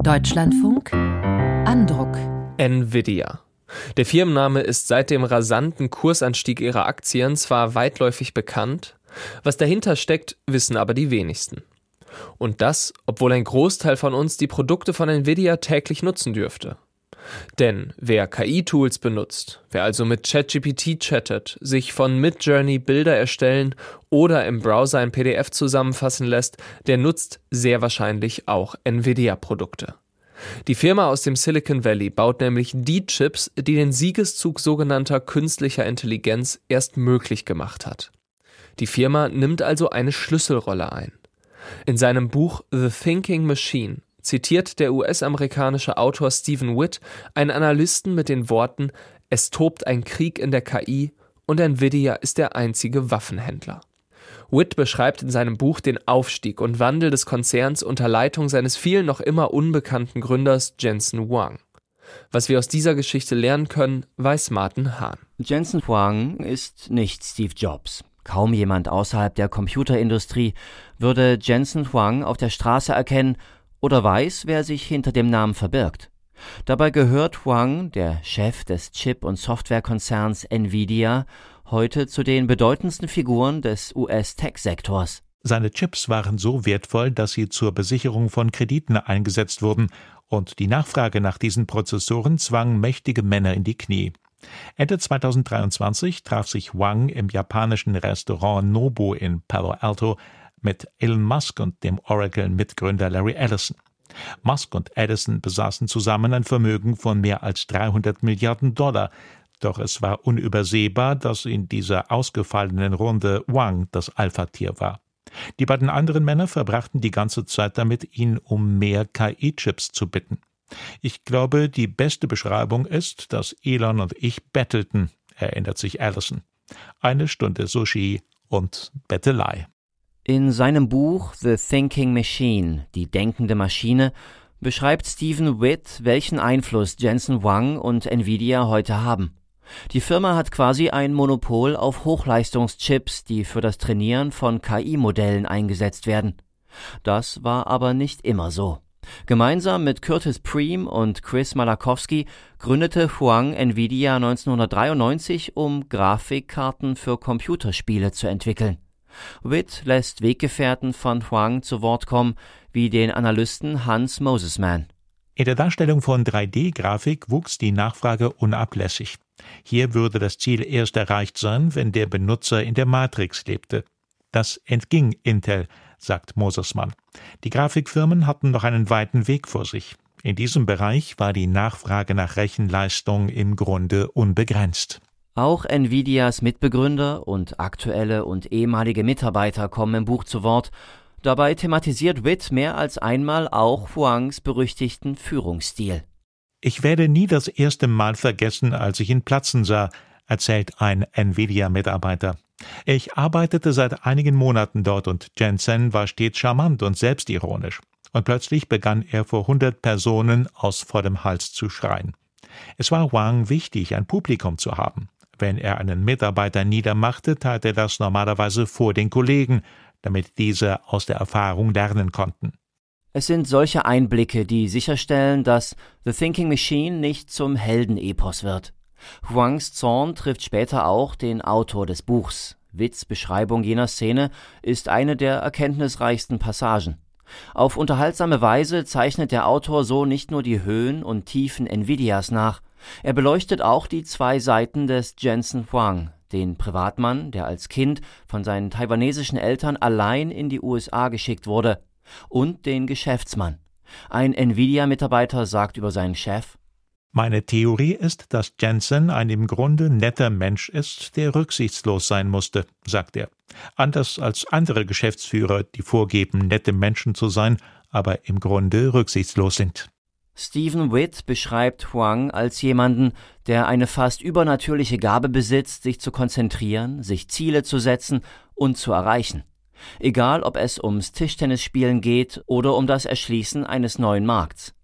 Deutschlandfunk Andruck. Nvidia. Der Firmenname ist seit dem rasanten Kursanstieg ihrer Aktien zwar weitläufig bekannt, was dahinter steckt, wissen aber die wenigsten. Und das, obwohl ein Großteil von uns die Produkte von Nvidia täglich nutzen dürfte. Denn wer KI-Tools benutzt, wer also mit ChatGPT chattet, sich von Midjourney Bilder erstellen oder im Browser ein PDF zusammenfassen lässt, der nutzt sehr wahrscheinlich auch Nvidia-Produkte. Die Firma aus dem Silicon Valley baut nämlich die Chips, die den Siegeszug sogenannter künstlicher Intelligenz erst möglich gemacht hat. Die Firma nimmt also eine Schlüsselrolle ein. In seinem Buch The Thinking Machine zitiert der US-amerikanische Autor Stephen Witt einen Analysten mit den Worten: Es tobt ein Krieg in der KI und Nvidia ist der einzige Waffenhändler. Witt beschreibt in seinem Buch den Aufstieg und Wandel des Konzerns unter Leitung seines vielen noch immer unbekannten Gründers Jensen Huang. Was wir aus dieser Geschichte lernen können, weiß Martin Hahn. Jensen Huang ist nicht Steve Jobs. Kaum jemand außerhalb der Computerindustrie würde Jensen Huang auf der Straße erkennen oder weiß, wer sich hinter dem Namen verbirgt. Dabei gehört Huang, der Chef des Chip- und Softwarekonzerns Nvidia, heute zu den bedeutendsten Figuren des US-Tech-Sektors. Seine Chips waren so wertvoll, dass sie zur Besicherung von Krediten eingesetzt wurden, und die Nachfrage nach diesen Prozessoren zwang mächtige Männer in die Knie. Ende 2023 traf sich Huang im japanischen Restaurant Nobu in Palo Alto mit Elon Musk und dem Oracle-Mitgründer Larry Ellison. Musk und Edison besaßen zusammen ein Vermögen von mehr als 300 Milliarden $. Doch es war unübersehbar, dass in dieser ausgefallenen Runde Huang das Alpha-Tier war. Die beiden anderen Männer verbrachten die ganze Zeit damit, ihn um mehr KI-Chips zu bitten. Ich glaube, die beste Beschreibung ist, dass Elon und ich bettelten, erinnert sich Ellison. 1 Stunde Sushi und Bettelei. In seinem Buch The Thinking Machine, die denkende Maschine, beschreibt Stephen Witt, welchen Einfluss Jensen Huang und Nvidia heute haben. Die Firma hat quasi ein Monopol auf Hochleistungschips, die für das Trainieren von KI-Modellen eingesetzt werden. Das war aber nicht immer so. Gemeinsam mit Curtis Preem und Chris Malakowski gründete Huang Nvidia 1993, um Grafikkarten für Computerspiele zu entwickeln. Witt lässt Weggefährten von Huang zu Wort kommen, wie den Analysten Hans Mosesman. In der Darstellung von 3D-Grafik wuchs die Nachfrage unablässig. Hier würde das Ziel erst erreicht sein, wenn der Benutzer in der Matrix lebte. Das entging Intel, sagt Mosesman. Die Grafikfirmen hatten noch einen weiten Weg vor sich. In diesem Bereich war die Nachfrage nach Rechenleistung im Grunde unbegrenzt. Auch Nvidias Mitbegründer und aktuelle und ehemalige Mitarbeiter kommen im Buch zu Wort. Dabei thematisiert Witt mehr als einmal auch Huangs berüchtigten Führungsstil. Ich werde nie das erste Mal vergessen, als ich ihn platzen sah, erzählt ein Nvidia-Mitarbeiter. Ich arbeitete seit einigen Monaten dort und Jensen war stets charmant und selbstironisch. Und plötzlich begann er vor 100 Personen aus vollem Hals zu schreien. Es war Huang wichtig, ein Publikum zu haben. Wenn er einen Mitarbeiter niedermachte, tat er das normalerweise vor den Kollegen, damit diese aus der Erfahrung lernen konnten. Es sind solche Einblicke, die sicherstellen, dass The Thinking Machine nicht zum Heldenepos wird. Huangs Zorn trifft später auch den Autor des Buchs. Witts Beschreibung jener Szene ist eine der erkenntnisreichsten Passagen. Auf unterhaltsame Weise zeichnet der Autor so nicht nur die Höhen und Tiefen Nvidias nach, er beleuchtet auch die zwei Seiten des Jensen Huang, den Privatmann, der als Kind von seinen taiwanesischen Eltern allein in die USA geschickt wurde, und den Geschäftsmann. Ein Nvidia-Mitarbeiter sagt über seinen Chef: Meine Theorie ist, dass Jensen ein im Grunde netter Mensch ist, der rücksichtslos sein musste, sagt er. Anders als andere Geschäftsführer, die vorgeben, nette Menschen zu sein, aber im Grunde rücksichtslos sind. Stephen Witt beschreibt Huang als jemanden, der eine fast übernatürliche Gabe besitzt, sich zu konzentrieren, sich Ziele zu setzen und zu erreichen. Egal, ob es ums Tischtennisspielen geht oder um das Erschließen eines neuen Markts.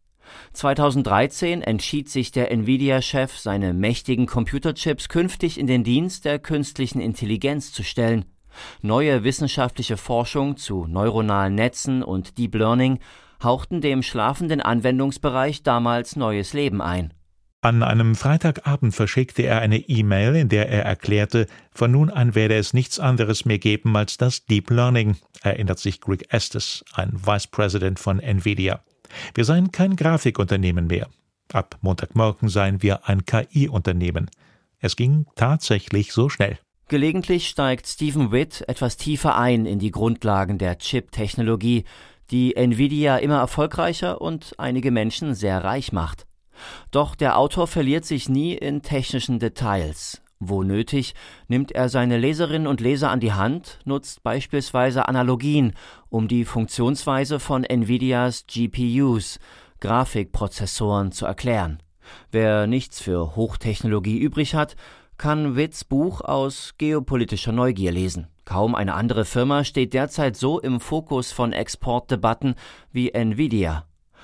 2013 entschied sich der Nvidia-Chef, seine mächtigen Computerchips künftig in den Dienst der künstlichen Intelligenz zu stellen. Neue wissenschaftliche Forschung zu neuronalen Netzen und Deep Learning hauchten dem schlafenden Anwendungsbereich damals neues Leben ein. An einem Freitagabend verschickte er eine E-Mail, in der er erklärte, von nun an werde es nichts anderes mehr geben als das Deep Learning, erinnert sich Greg Estes, ein Vice President von Nvidia. Wir seien kein Grafikunternehmen mehr. Ab Montagmorgen seien wir ein KI-Unternehmen. Es ging tatsächlich so schnell. Gelegentlich steigt Stephen Witt etwas tiefer ein in die Grundlagen der Chip-Technologie, die Nvidia immer erfolgreicher und einige Menschen sehr reich macht. Doch der Autor verliert sich nie in technischen Details. Wo nötig, nimmt er seine Leserinnen und Leser an die Hand, nutzt beispielsweise Analogien, um die Funktionsweise von Nvidias GPUs, Grafikprozessoren, zu erklären. Wer nichts für Hochtechnologie übrig hat, kann Witts Buch aus geopolitischer Neugier lesen. Kaum eine andere Firma steht derzeit so im Fokus von Exportdebatten wie Nvidia.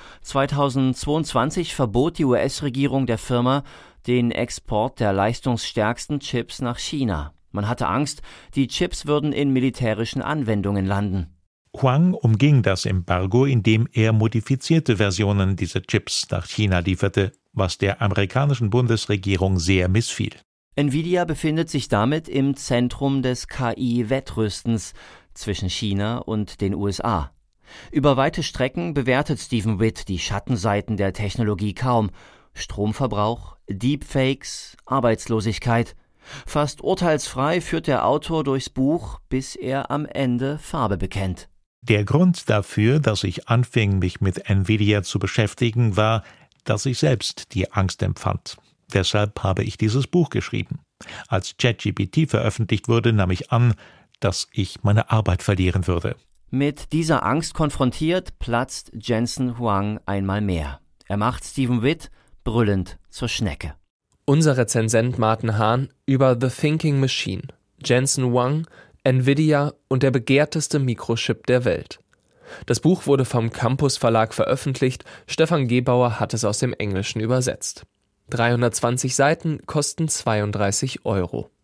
2022 verbot die US-Regierung der Firma den Export der leistungsstärksten Chips nach China. Man hatte Angst, die Chips würden in militärischen Anwendungen landen. Huang umging das Embargo, indem er modifizierte Versionen dieser Chips nach China lieferte, was der amerikanischen Bundesregierung sehr missfiel. Nvidia befindet sich damit im Zentrum des KI-Wettrüstens zwischen China und den USA. Über weite Strecken bewertet Stephen Witt die Schattenseiten der Technologie kaum. Stromverbrauch, Deepfakes, Arbeitslosigkeit. Fast urteilsfrei führt der Autor durchs Buch, bis er am Ende Farbe bekennt. Der Grund dafür, dass ich anfing, mich mit Nvidia zu beschäftigen, war, dass ich selbst die Angst empfand. Deshalb habe ich dieses Buch geschrieben. Als ChatGPT veröffentlicht wurde, nahm ich an, dass ich meine Arbeit verlieren würde. Mit dieser Angst konfrontiert, platzt Jensen Huang einmal mehr. Er macht Stephen Witt brüllend zur Schnecke. Unser Rezensent Martin Hahn über The Thinking Machine, Jensen Huang, Nvidia und der begehrteste Mikrochip der Welt. Das Buch wurde vom Campus Verlag veröffentlicht, Stefan Gebauer hat es aus dem Englischen übersetzt. 320 Seiten kosten 32 €.